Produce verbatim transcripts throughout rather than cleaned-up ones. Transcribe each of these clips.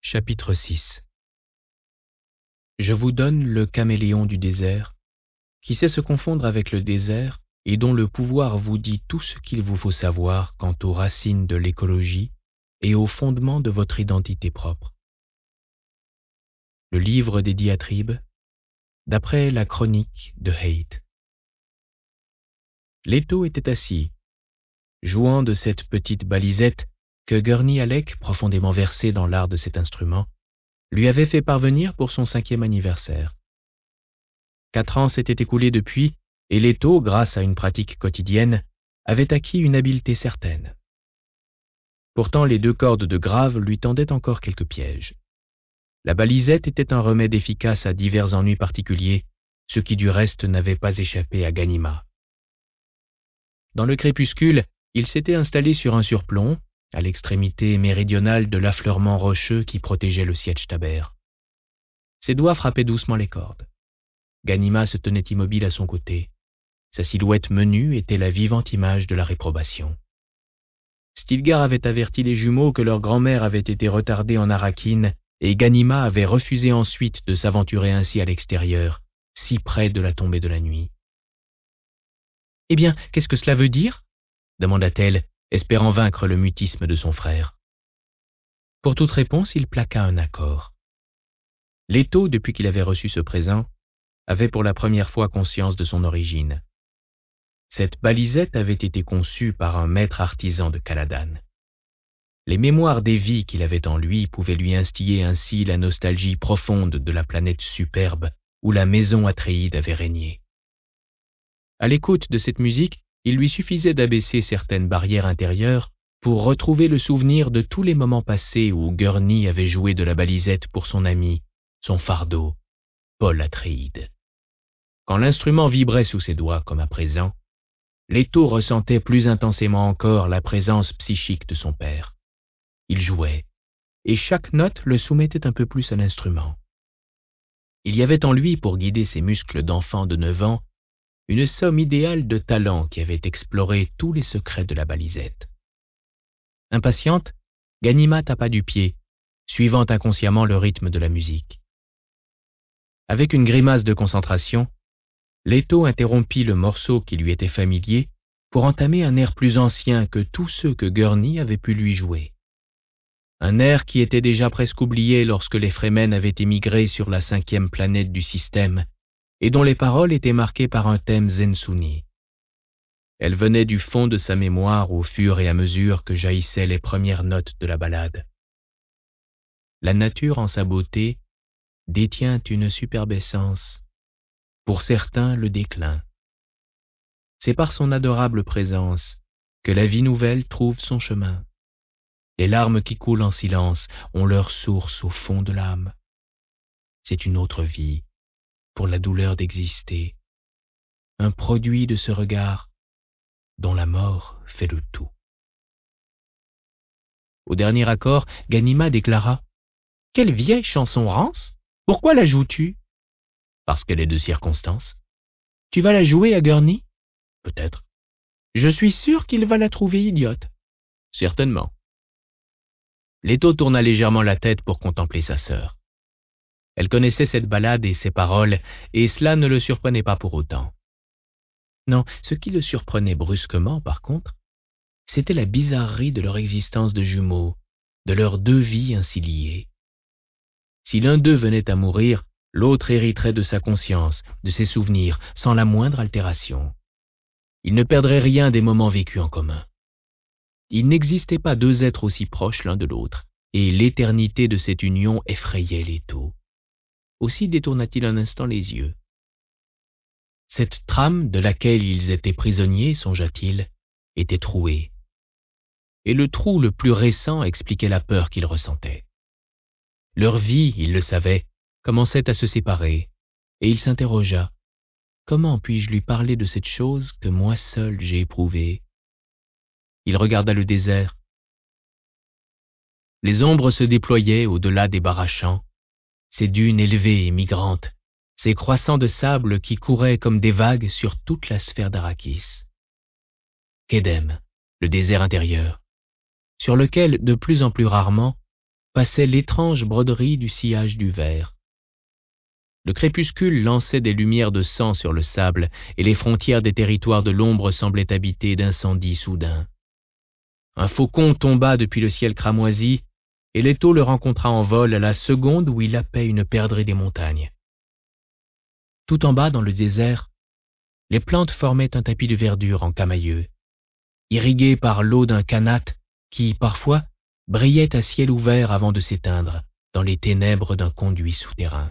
Chapitre six. Je vous donne le caméléon du désert, qui sait se confondre avec le désert et dont le pouvoir vous dit tout ce qu'il vous faut savoir quant aux racines de l'écologie et aux fondements de votre identité propre. Le livre des diatribes, d'après la chronique de Haight. Leto était assis, jouant de cette petite balisette que Gurney Halleck, profondément versé dans l'art de cet instrument, lui avait fait parvenir pour son cinquième anniversaire. Quatre ans s'étaient écoulés depuis, et Leto, grâce à une pratique quotidienne, avait acquis une habileté certaine. Pourtant, les deux cordes de grave lui tendaient encore quelques pièges. La balisette était un remède efficace à divers ennuis particuliers, ce qui du reste n'avait pas échappé à Ganimard. Dans le crépuscule, il s'était installé sur un surplomb, à l'extrémité méridionale de l'affleurement rocheux qui protégeait le Sietschtaber. Ses doigts frappaient doucement les cordes. Ganimard se tenait immobile à son côté. Sa silhouette menue était la vivante image de la réprobation. Stilgar avait averti les jumeaux que leur grand-mère avait été retardée en Arakine et Ganimard avait refusé ensuite de s'aventurer ainsi à l'extérieur, si près de la tombée de la nuit. « Eh bien, qu'est-ce que cela veut dire ?» demanda-t-elle, espérant vaincre le mutisme de son frère. Pour toute réponse, il plaqua un accord. Leto, depuis qu'il avait reçu ce présent, avait pour la première fois conscience de son origine. Cette balisette avait été conçue par un maître artisan de Caladan. Les mémoires des vies qu'il avait en lui pouvaient lui instiller ainsi la nostalgie profonde de la planète superbe où la maison Atréide avait régné. À l'écoute de cette musique, il lui suffisait d'abaisser certaines barrières intérieures pour retrouver le souvenir de tous les moments passés où Gurney avait joué de la balisette pour son ami, son fardeau, Paul Atréide. Quand l'instrument vibrait sous ses doigts comme à présent, Leto ressentait plus intensément encore la présence psychique de son père. Il jouait, et chaque note le soumettait un peu plus à l'instrument. Il y avait en lui, pour guider ses muscles d'enfant de neuf ans, une somme idéale de talent qui avait exploré tous les secrets de la balisette. Impatiente, Ganimard tapa du pied, suivant inconsciemment le rythme de la musique. Avec une grimace de concentration, Leto interrompit le morceau qui lui était familier pour entamer un air plus ancien que tous ceux que Gurney avait pu lui jouer. Un air qui était déjà presque oublié lorsque les Fremen avaient émigré sur la cinquième planète du système et dont les paroles étaient marquées par un thème Zensunni. Elle venait du fond de sa mémoire au fur et à mesure que jaillissaient les premières notes de la ballade. La nature en sa beauté détient une superbe essence, pour certains le déclin. C'est par son adorable présence que la vie nouvelle trouve son chemin. Les larmes qui coulent en silence ont leur source au fond de l'âme. C'est une autre vie, pour la douleur d'exister, un produit de ce regard dont la mort fait le tout. Au dernier accord, Ganimard déclara « Quelle vieille chanson rance! Pourquoi la joues-tu » ?»« Parce qu'elle est de circonstance. »« Tu vas la jouer à Gurney ?»« Peut-être. »« Je suis sûr qu'il va la trouver idiote. »« Certainement. » Leto tourna légèrement la tête pour contempler sa sœur. Elle connaissait cette ballade et ses paroles, et cela ne le surprenait pas pour autant. Non, ce qui le surprenait brusquement, par contre, c'était la bizarrerie de leur existence de jumeaux, de leurs deux vies ainsi liées. Si l'un d'eux venait à mourir, l'autre hériterait de sa conscience, de ses souvenirs, sans la moindre altération. Ils ne perdraient rien des moments vécus en commun. Il n'existait pas deux êtres aussi proches l'un de l'autre, et l'éternité de cette union effrayait Leto. Aussi détourna-t-il un instant les yeux. Cette trame de laquelle ils étaient prisonniers, songea-t-il, était trouée. Et le trou le plus récent expliquait la peur qu'ils ressentaient. Leur vie, il le savait, commençait à se séparer, et il s'interrogea. Comment puis-je lui parler de cette chose que moi seul j'ai éprouvée? Il regarda le désert. Les ombres se déployaient au-delà des barrachans, ces dunes élevées et migrantes, ces croissants de sable qui couraient comme des vagues sur toute la sphère d'Arrakis. Kedem, le désert intérieur, sur lequel, de plus en plus rarement, passait l'étrange broderie du sillage du verre. Le crépuscule lançait des lumières de sang sur le sable, et les frontières des territoires de l'ombre semblaient habitées d'incendies soudains. Un faucon tomba depuis le ciel cramoisi, et Leto le rencontra en vol à la seconde où il happait une perdrix des montagnes. Tout en bas, dans le désert, les plantes formaient un tapis de verdure en camailleux, irrigué par l'eau d'un kanat qui, parfois, brillait à ciel ouvert avant de s'éteindre dans les ténèbres d'un conduit souterrain.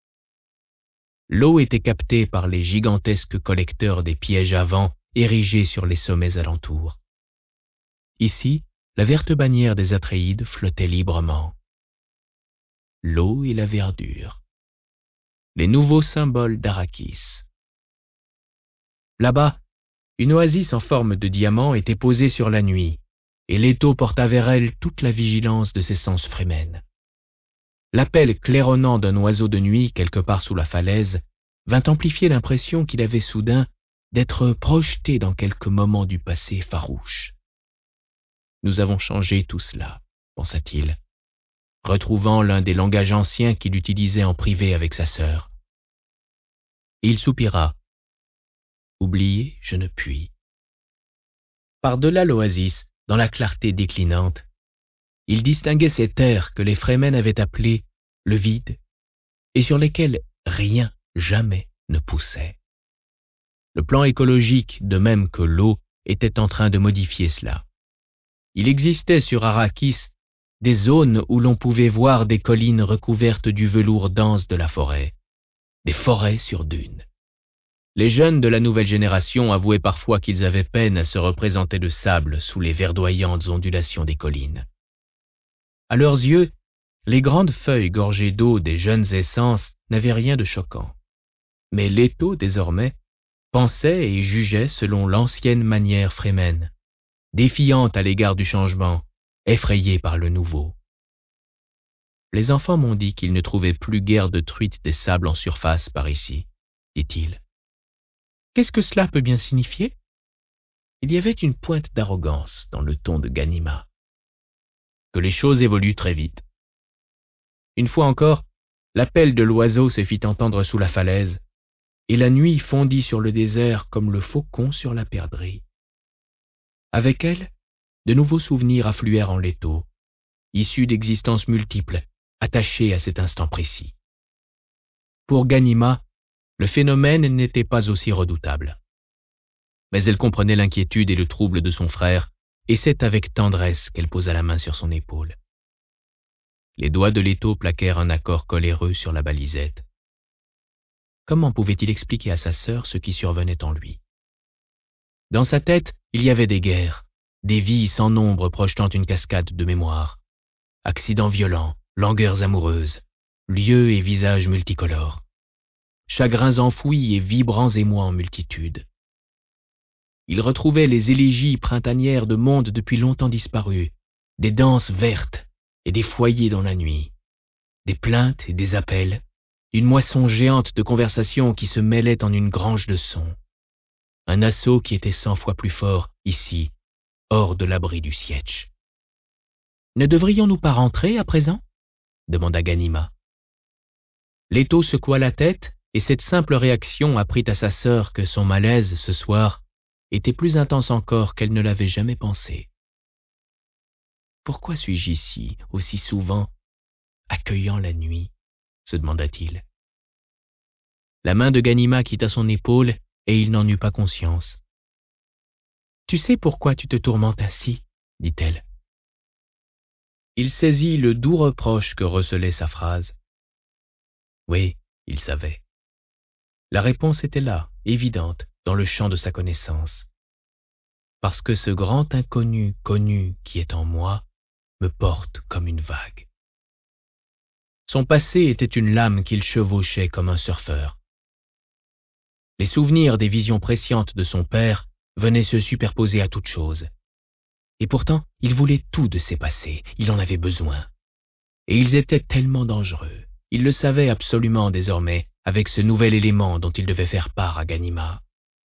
L'eau était captée par les gigantesques collecteurs des pièges à vent érigés sur les sommets alentours. Ici, la verte bannière des Atréides flottait librement. L'eau et la verdure. Les nouveaux symboles d'Arrakis. Là-bas, une oasis en forme de diamant était posée sur la nuit, et Leto porta vers elle toute la vigilance de ses sens frémènes. L'appel claironnant d'un oiseau de nuit quelque part sous la falaise vint amplifier l'impression qu'il avait soudain d'être projeté dans quelque moment du passé farouche. Nous avons changé tout cela, pensa-t-il, retrouvant l'un des langages anciens qu'il utilisait en privé avec sa sœur. Il soupira. Oublier, je ne puis. Par-delà l'oasis, dans la clarté déclinante, il distinguait ces terres que les Fremen avaient appelées le vide, et sur lesquelles rien, jamais, ne poussait. Le plan écologique, de même que l'eau, était en train de modifier cela. Il existait sur Arrakis des zones où l'on pouvait voir des collines recouvertes du velours dense de la forêt, des forêts sur dunes. Les jeunes de la nouvelle génération avouaient parfois qu'ils avaient peine à se représenter le sable sous les verdoyantes ondulations des collines. À leurs yeux, les grandes feuilles gorgées d'eau des jeunes essences n'avaient rien de choquant. Mais Leto, désormais, pensait et jugeait selon l'ancienne manière frémène, défiante à l'égard du changement, effrayée par le nouveau. Les enfants m'ont dit qu'ils ne trouvaient plus guère de truites des sables en surface par ici, dit-il. Qu'est-ce que cela peut bien signifier? Il y avait une pointe d'arrogance dans le ton de Ganima. Que les choses évoluent très vite. Une fois encore, l'appel de l'oiseau se fit entendre sous la falaise, et la nuit fondit sur le désert comme le faucon sur la perdrix. Avec elle, de nouveaux souvenirs affluèrent en Leto, issus d'existences multiples, attachées à cet instant précis. Pour Ganima, le phénomène n'était pas aussi redoutable. Mais elle comprenait l'inquiétude et le trouble de son frère, et c'est avec tendresse qu'elle posa la main sur son épaule. Les doigts de Leto plaquèrent un accord coléreux sur la balisette. Comment pouvait-il expliquer à sa sœur ce qui survenait en lui? Dans sa tête, il y avait des guerres, des vies sans nombre projetant une cascade de mémoire, accidents violents, langueurs amoureuses, lieux et visages multicolores, chagrins enfouis et vibrants émois en multitude. Il retrouvait les élégies printanières de mondes depuis longtemps disparus, des danses vertes et des foyers dans la nuit, des plaintes et des appels, une moisson géante de conversations qui se mêlait en une grange de sons. Un assaut qui était cent fois plus fort, ici, hors de l'abri du sietch. « Ne devrions-nous pas rentrer à présent ?» demanda Ganima. Leto secoua la tête, et cette simple réaction apprit à sa sœur que son malaise, ce soir, était plus intense encore qu'elle ne l'avait jamais pensé. « Pourquoi suis-je ici, aussi souvent, accueillant la nuit ?» se demanda-t-il. La main de Ganima quitta son épaule, et il n'en eut pas conscience. « Tu sais pourquoi tu te tourmentes ainsi ?» dit-elle. Il saisit le doux reproche que recelait sa phrase. Oui, il savait. La réponse était là, évidente, dans le champ de sa connaissance. Parce que ce grand inconnu connu qui est en moi me porte comme une vague. Son passé était une lame qu'il chevauchait comme un surfeur. Les souvenirs des visions prescientes de son père venaient se superposer à toute chose. Et pourtant, il voulait tout de ses passés, il en avait besoin. Et ils étaient tellement dangereux. Il le savait absolument désormais, avec ce nouvel élément dont il devait faire part à Ganima.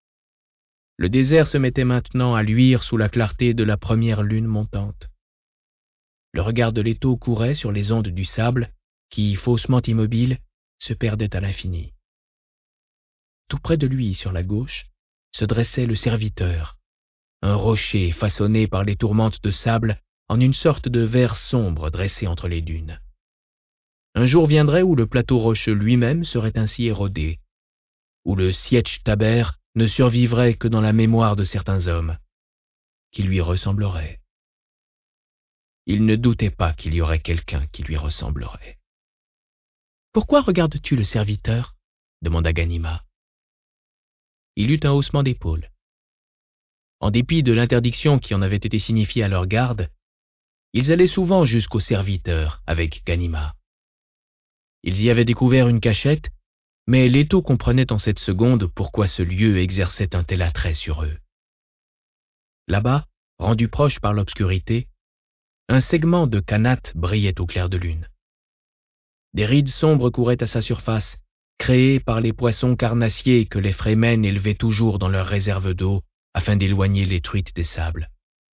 Le désert se mettait maintenant à luire sous la clarté de la première lune montante. Le regard de Leto courait sur les ondes du sable qui, faussement immobiles, se perdaient à l'infini. Tout près de lui, sur la gauche, se dressait le serviteur, un rocher façonné par les tourmentes de sable en une sorte de verre sombre dressé entre les dunes. Un jour viendrait où le plateau rocheux lui-même serait ainsi érodé, où le Sietch Taber ne survivrait que dans la mémoire de certains hommes, qui lui ressembleraient. Il ne doutait pas qu'il y aurait quelqu'un qui lui ressemblerait. « Pourquoi regardes-tu le serviteur ?» demanda Ganima. Il eut un haussement d'épaules. En dépit de l'interdiction qui en avait été signifiée à leur garde, ils allaient souvent jusqu'au serviteur avec Ganima. Ils y avaient découvert une cachette, mais Leto comprenait en cette seconde pourquoi ce lieu exerçait un tel attrait sur eux. Là-bas, rendu proche par l'obscurité, un segment de Kanat brillait au clair de lune. Des rides sombres couraient à sa surface, créées par les poissons carnassiers que les Fremen élevaient toujours dans leurs réserves d'eau afin d'éloigner les truites des sables.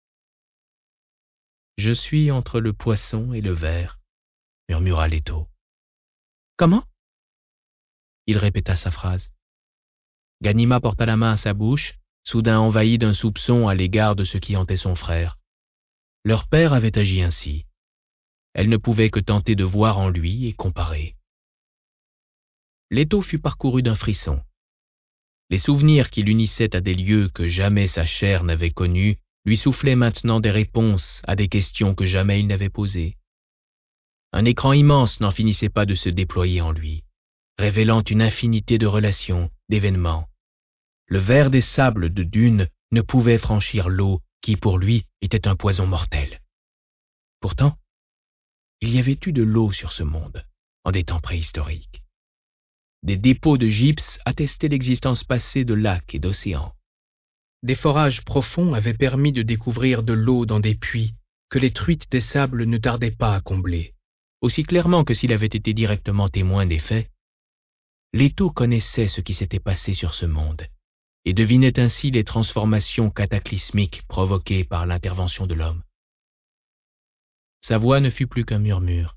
« Je suis entre le poisson et le ver, » murmura Leto. « Comment ?» Il répéta sa phrase. Ganima porta la main à sa bouche, soudain envahie d'un soupçon à l'égard de ce qui hantait son frère. Leur père avait agi ainsi. Elle ne pouvait que tenter de voir en lui et comparer. Leto fut parcouru d'un frisson. Les souvenirs qui l'unissaient à des lieux que jamais sa chair n'avait connus lui soufflaient maintenant des réponses à des questions que jamais il n'avait posées. Un écran immense n'en finissait pas de se déployer en lui, révélant une infinité de relations, d'événements. Le ver des sables de dune ne pouvait franchir l'eau qui, pour lui, était un poison mortel. Pourtant, il y avait eu de l'eau sur ce monde, en des temps préhistoriques. Des dépôts de gypse attestaient l'existence passée de lacs et d'océans. Des forages profonds avaient permis de découvrir de l'eau dans des puits que les truites des sables ne tardaient pas à combler, aussi clairement que s'il avait été directement témoin des faits. Leto connaissait ce qui s'était passé sur ce monde et devinait ainsi les transformations cataclysmiques provoquées par l'intervention de l'homme. Sa voix ne fut plus qu'un murmure.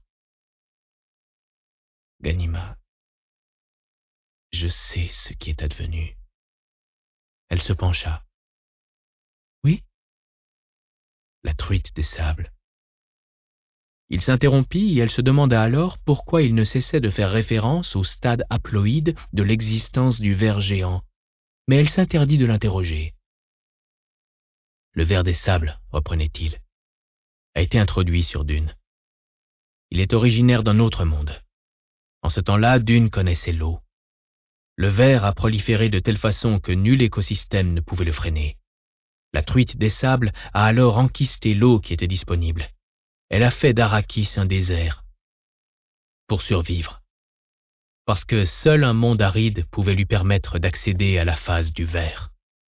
« Ganima, je sais ce qui est advenu. » Elle se pencha. « Oui ?» La truite des sables. Il s'interrompit et elle se demanda alors pourquoi il ne cessait de faire référence au stade haploïde de l'existence du ver géant, mais elle s'interdit de l'interroger. « Le ver des sables, reprenait-il, a été introduit sur Dune. Il est originaire d'un autre monde. En ce temps-là, Dune connaissait l'eau. Le ver a proliféré de telle façon que nul écosystème ne pouvait le freiner. La truite des sables a alors enquisté l'eau qui était disponible. Elle a fait d'Arrakis un désert. Pour survivre. Parce que seul un monde aride pouvait lui permettre d'accéder à la phase du ver.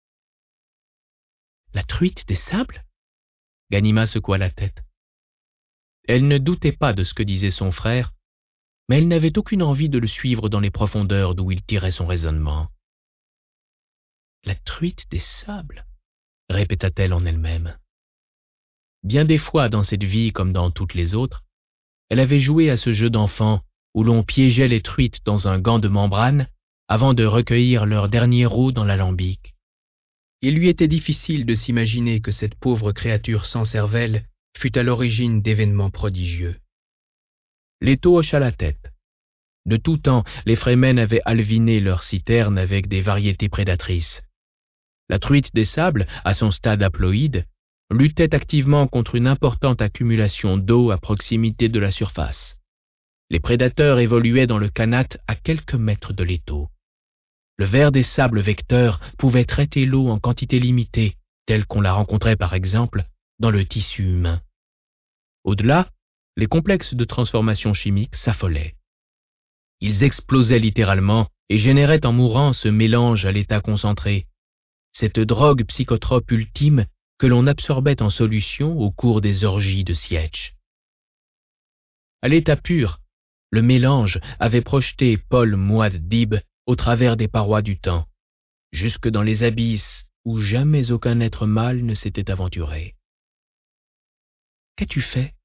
« La truite des sables ?» Ganima secoua la tête. Elle ne doutait pas de ce que disait son frère, mais elle n'avait aucune envie de le suivre dans les profondeurs d'où il tirait son raisonnement. « La truite des sables ?» répéta-t-elle en elle-même. Bien des fois dans cette vie comme dans toutes les autres, elle avait joué à ce jeu d'enfant où l'on piégeait les truites dans un gant de membrane avant de recueillir leur dernier roux dans l'alambic. Il lui était difficile de s'imaginer que cette pauvre créature sans cervelle fût à l'origine d'événements prodigieux. Leto hocha la tête. De tout temps, les Fremen avaient alviné leurs citernes avec des variétés prédatrices. La truite des sables, à son stade haploïde, luttait activement contre une importante accumulation d'eau à proximité de la surface. Les prédateurs évoluaient dans le Kanat à quelques mètres de l'étau. Le ver des sables vecteurs pouvait traiter l'eau en quantité limitée, telle qu'on la rencontrait par exemple dans le tissu humain. Au-delà, les complexes de transformation chimique s'affolaient. Ils explosaient littéralement et généraient en mourant ce mélange à l'état concentré, cette drogue psychotrope ultime que l'on absorbait en solution au cours des orgies de Sietch. À l'état pur, le mélange avait projeté Paul Muad'Dib au travers des parois du temps, jusque dans les abysses où jamais aucun être mâle ne s'était aventuré. « Qu'as-tu fait »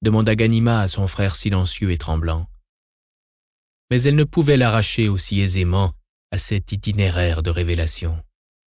demanda Ganima à son frère silencieux et tremblant. Mais elle ne pouvait l'arracher aussi aisément à cet itinéraire de révélation.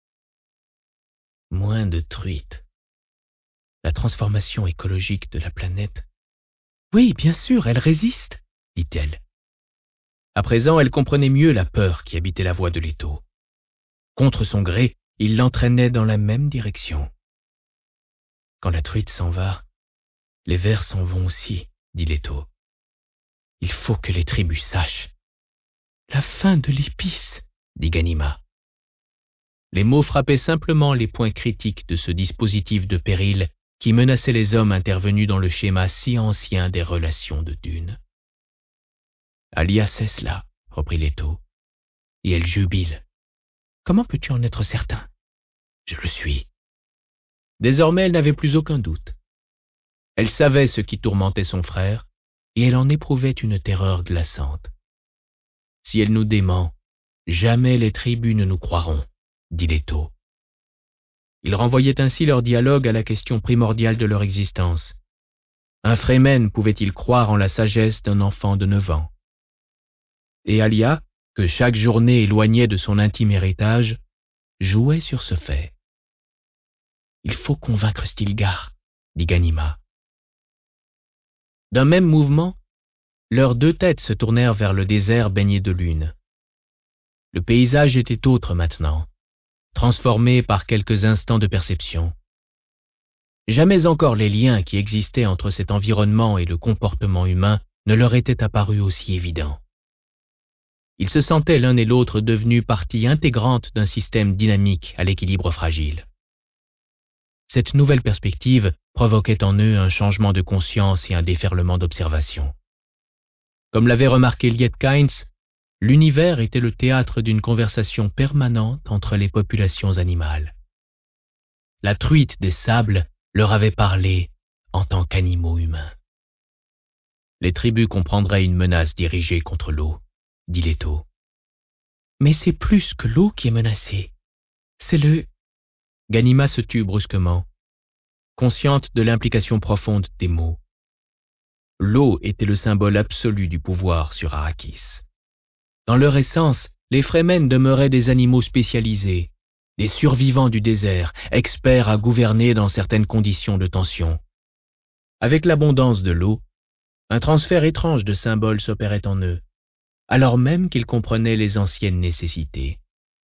Moins de truites. La transformation écologique de la planète. Oui, bien sûr, elle résiste, dit-elle. À présent, elle comprenait mieux la peur qui habitait la voix de Leto. Contre son gré, il l'entraînait dans la même direction. Quand la truite s'en va, les vers s'en vont aussi, dit Leto. Il faut que les tribus sachent. La fin de l'épice, dit Ganima. Les mots frappaient simplement les points critiques de ce dispositif de péril qui menaçait les hommes intervenus dans le schéma si ancien des relations de Dune. Alia sait cela, reprit Leto, et elle jubile. Comment peux-tu en être certain? Je le suis. Désormais, elle n'avait plus aucun doute. Elle savait ce qui tourmentait son frère, et elle en éprouvait une terreur glaçante. Si elle nous dément, jamais les tribus ne nous croiront, dit Leto. Ils renvoyaient ainsi leur dialogue à la question primordiale de leur existence. Un Fremen pouvait-il croire en la sagesse d'un enfant de neuf ans? Et Alia, que chaque journée éloignait de son intime héritage, jouait sur ce fait. Il faut convaincre Stilgar, dit Ganima. D'un même mouvement, leurs deux têtes se tournèrent vers le désert baigné de lune. Le paysage était autre maintenant, transformé par quelques instants de perception. Jamais encore les liens qui existaient entre cet environnement et le comportement humain ne leur étaient apparus aussi évidents. Ils se sentaient l'un et l'autre devenus partie intégrante d'un système dynamique à l'équilibre fragile. Cette nouvelle perspective provoquait en eux un changement de conscience et un déferlement d'observation. Comme l'avait remarqué Lietkainz, l'univers était le théâtre d'une conversation permanente entre les populations animales. La truite des sables leur avait parlé en tant qu'animaux humains. Les tribus comprendraient une menace dirigée contre l'eau, dit Leto. Mais c'est plus que l'eau qui est menacée. C'est le... Ganima se tut brusquement, consciente de l'implication profonde des mots. L'eau était le symbole absolu du pouvoir sur Arrakis. Dans leur essence, les Fremen demeuraient des animaux spécialisés, des survivants du désert, experts à gouverner dans certaines conditions de tension. Avec l'abondance de l'eau, un transfert étrange de symboles s'opérait en eux, alors même qu'ils comprenaient les anciennes nécessités.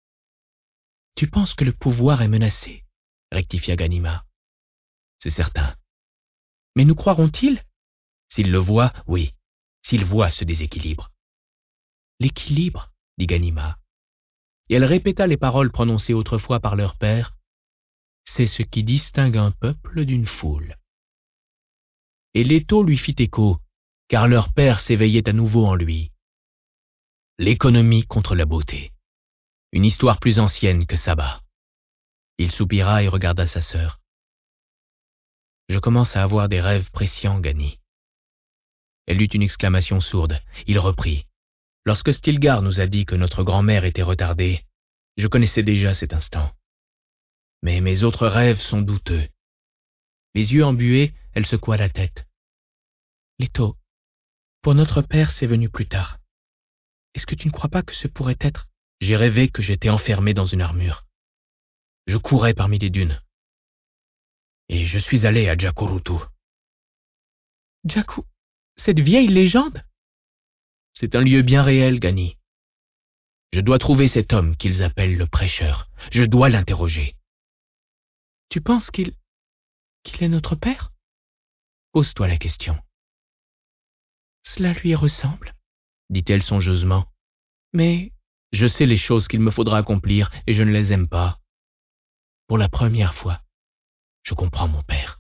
« Tu penses que le pouvoir est menacé ?» rectifia Ganima. « C'est certain. Mais nous croiront-ils ?» S'ils le voient, oui. S'ils voient ce déséquilibre. « L'équilibre, dit Ganima. Et elle répéta les paroles prononcées autrefois par leur père. C'est ce qui distingue un peuple d'une foule. Et Leto lui fit écho, car leur père s'éveillait à nouveau en lui. L'économie contre la beauté. Une histoire plus ancienne que Saba. Il soupira et regarda sa sœur. Je commence à avoir des rêves prescients, Gani. Elle eut une exclamation sourde. Il reprit. Lorsque Stilgar nous a dit que notre grand-mère était retardée, je connaissais déjà cet instant. Mais mes autres rêves sont douteux. Les yeux embués, elle secoua la tête. Leto, pour notre père, c'est venu plus tard. Est-ce que tu ne crois pas que ce pourrait être... J'ai rêvé que j'étais enfermé dans une armure. Je courais parmi les dunes. Et je suis allé à Jakurutu. Jakku, cette vieille légende? C'est un lieu bien réel, Gani. Je dois trouver cet homme qu'ils appellent le prêcheur. Je dois l'interroger. Tu penses qu'il... qu'il est notre père? Pose-toi la question. Cela lui ressemble, dit-elle songeusement. Mais je sais les choses qu'il me faudra accomplir et je ne les aime pas. Pour la première fois, je comprends mon père.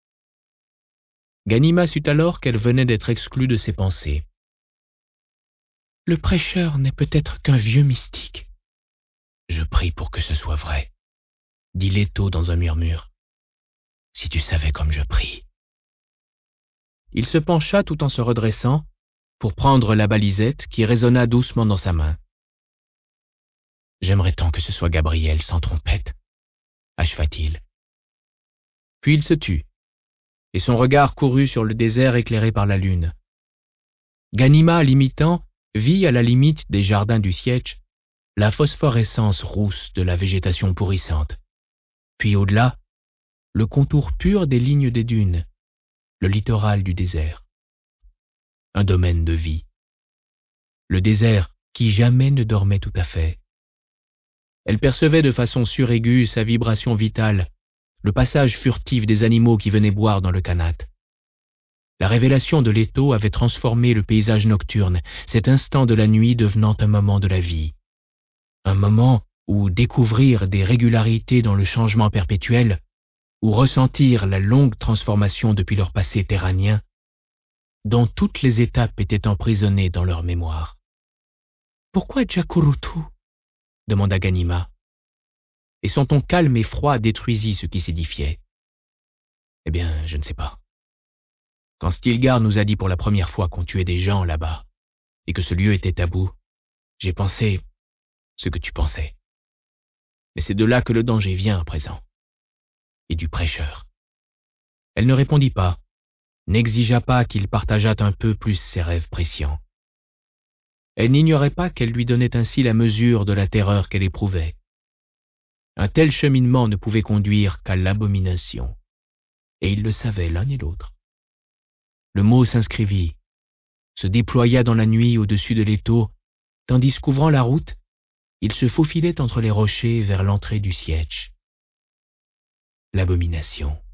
Ganima sut alors qu'elle venait d'être exclue de ses pensées. Le prêcheur n'est peut-être qu'un vieux mystique. Je prie pour que ce soit vrai, dit Leto dans un murmure. Si tu savais comme je prie. Il se pencha tout en se redressant pour prendre la balisette qui résonna doucement dans sa main. J'aimerais tant que ce soit Gabriel sans trompette, acheva-t-il. Puis il se tut. et son regard courut sur le désert éclairé par la lune. Ganima, l'imitant, vit à la limite des jardins du Sietch la phosphorescence rousse de la végétation pourrissante, puis au-delà, le contour pur des lignes des dunes, le littoral du désert. Un domaine de vie. Le désert qui jamais ne dormait tout à fait. Elle percevait de façon suraiguë sa vibration vitale, le passage furtif des animaux qui venaient boire dans le Kanat. La révélation de l'étau avait transformé le paysage nocturne, cet instant de la nuit devenant un moment de la vie. Un moment où découvrir des régularités dans le changement perpétuel, ou ressentir la longue transformation depuis leur passé terranien, dont toutes les étapes étaient emprisonnées dans leur mémoire. « Pourquoi Jacurutu » demanda Ganima, et son ton calme et froid détruisit ce qui s'édifiait. « Eh bien, je ne sais pas. Quand Stilgar nous a dit pour la première fois qu'on tuait des gens là-bas, et que ce lieu était tabou, j'ai pensé ce que tu pensais. Mais c'est de là que le danger vient à présent. Et du prêcheur. » Elle ne répondit pas, n'exigea pas qu'il partageât un peu plus ses rêves prescients. Elle n'ignorait pas qu'elle lui donnait ainsi la mesure de la terreur qu'elle éprouvait. Un tel cheminement ne pouvait conduire qu'à l'abomination, et ils le savaient l'un et l'autre. Le mot s'inscrivit, se déploya dans la nuit au-dessus de l'étau, tandis qu'ouvrant la route, il se faufilait entre les rochers vers l'entrée du Sietch. L'abomination.